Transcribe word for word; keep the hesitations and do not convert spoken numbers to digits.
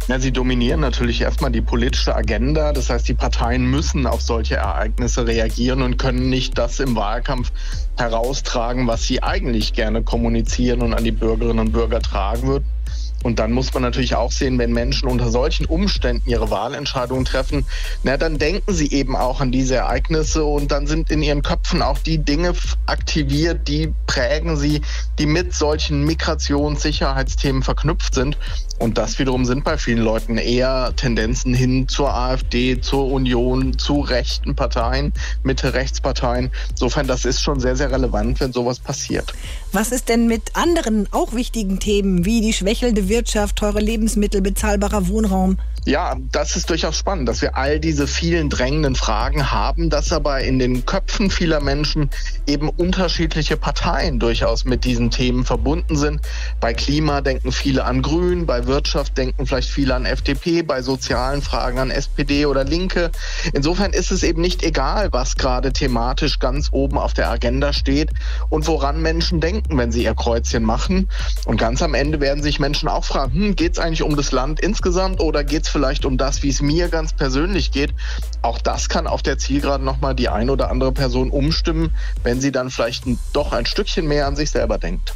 Ja, sie dominieren natürlich erstmal die politische Agenda. Das heißt, die Parteien müssen auf solche Ereignisse reagieren und können nicht das im Wahlkampf heraustragen, was sie eigentlich gerne kommunizieren und an die Bürgerinnen und Bürger tragen würden. Und dann muss man natürlich auch sehen, wenn Menschen unter solchen Umständen ihre Wahlentscheidungen treffen, na, dann denken sie eben auch an diese Ereignisse und dann sind in ihren Köpfen auch die Dinge aktiviert, die prägen sie, die mit solchen Migrations-Sicherheitsthemen verknüpft sind. Und das wiederum sind bei vielen Leuten eher Tendenzen hin zur AfD, zur Union, zu rechten Parteien, Mitte-Rechtsparteien. Insofern, das ist schon sehr, sehr relevant, wenn sowas passiert. Was ist denn mit anderen auch wichtigen Themen wie die schwächelnde Wirtschaft, teure Lebensmittel, bezahlbarer Wohnraum? Ja, das ist durchaus spannend, dass wir all diese vielen drängenden Fragen haben, dass aber in den Köpfen vieler Menschen eben unterschiedliche Parteien durchaus mit diesen Themen verbunden sind. Bei Klima denken viele an Grün, bei Wirtschaft denken vielleicht viele an F D P, bei sozialen Fragen an S P D oder Linke. Insofern ist es eben nicht egal, was gerade thematisch ganz oben auf der Agenda steht und woran Menschen denken, wenn sie ihr Kreuzchen machen. Und ganz am Ende werden sich Menschen auch fragen, hm, geht es eigentlich um das Land insgesamt oder geht es vielleicht um das, wie es mir ganz persönlich geht? Auch das kann auf der Zielgeraden nochmal die eine oder andere Person umstimmen, wenn sie dann vielleicht doch ein Stückchen mehr an sich selber denkt.